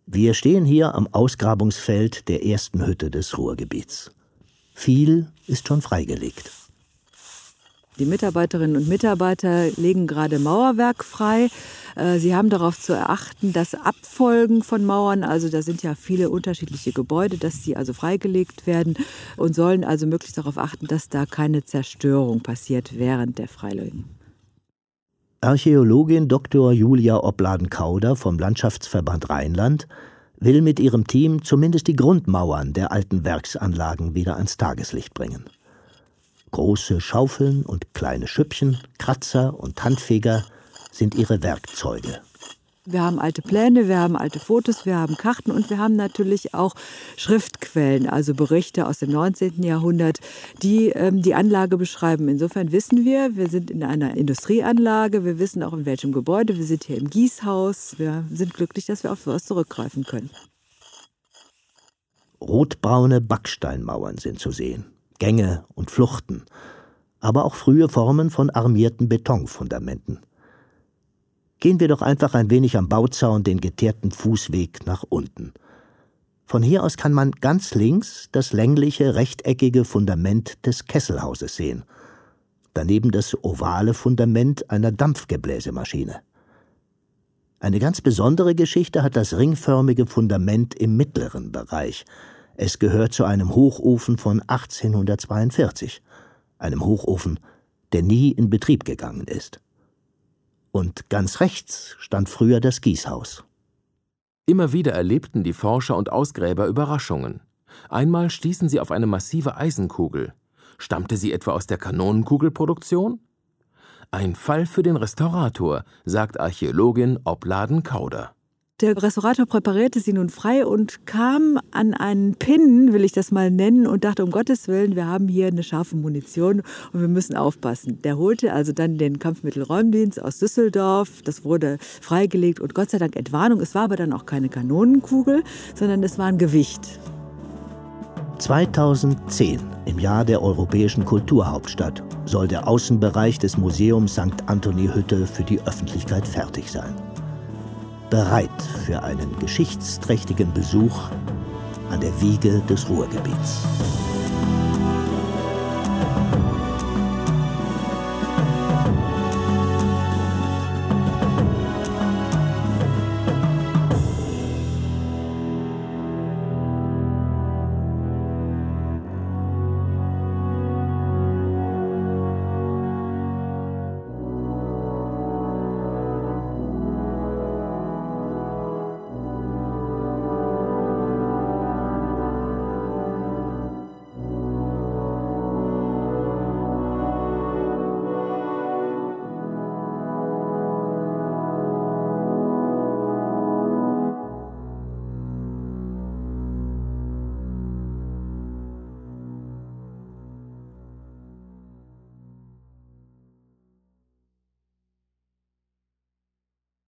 Wir stehen hier am Ausgrabungsfeld der ersten Hütte des Ruhrgebiets. Viel ist schon freigelegt. Die Mitarbeiterinnen und Mitarbeiter legen gerade Mauerwerk frei. Sie haben darauf zu achten, dass Abfolgen von Mauern, also da sind ja viele unterschiedliche Gebäude, dass die also freigelegt werden und sollen also möglichst darauf achten, dass da keine Zerstörung passiert während der Freilegung. Archäologin Dr. Julia Opladen-Kauder vom Landschaftsverband Rheinland will mit ihrem Team zumindest die Grundmauern der alten Werksanlagen wieder ans Tageslicht bringen. Große Schaufeln und kleine Schüppchen, Kratzer und Handfeger sind ihre Werkzeuge. Wir haben alte Pläne, wir haben alte Fotos, wir haben Karten und wir haben natürlich auch Schriftquellen, also Berichte aus dem 19. Jahrhundert, die die Anlage beschreiben. Insofern wissen wir sind in einer Industrieanlage, wir wissen auch in welchem Gebäude, wir sind hier im Gießhaus. Wir sind glücklich, dass wir auf sowas zurückgreifen können. Rotbraune Backsteinmauern sind zu sehen, Gänge und Fluchten, aber auch frühe Formen von armierten Betonfundamenten. Gehen wir doch einfach ein wenig am Bauzaun den geteerten Fußweg nach unten. Von hier aus kann man ganz links das längliche, rechteckige Fundament des Kesselhauses sehen. Daneben das ovale Fundament einer Dampfgebläsemaschine. Eine ganz besondere Geschichte hat das ringförmige Fundament im mittleren Bereich. Es gehört zu einem Hochofen von 1842. Einem Hochofen, der nie in Betrieb gegangen ist. Und ganz rechts stand früher das Gießhaus. Immer wieder erlebten die Forscher und Ausgräber Überraschungen. Einmal stießen sie auf eine massive Eisenkugel. Stammte sie etwa aus der Kanonenkugelproduktion? Ein Fall für den Restaurator, sagt Archäologin Opladen-Kauder. Der Restaurator präparierte sie nun frei und kam an einen Pin, will ich das mal nennen, und dachte, um Gottes Willen, wir haben hier eine scharfe Munition und wir müssen aufpassen. Der holte also dann den Kampfmittelräumdienst aus Düsseldorf, das wurde freigelegt und Gott sei Dank Entwarnung. Es war aber dann auch keine Kanonenkugel, sondern es war ein Gewicht. 2010, im Jahr der europäischen Kulturhauptstadt, soll der Außenbereich des Museums St. Anthony-Hütte für die Öffentlichkeit fertig sein. Bereit für einen geschichtsträchtigen Besuch an der Wiege des Ruhrgebiets.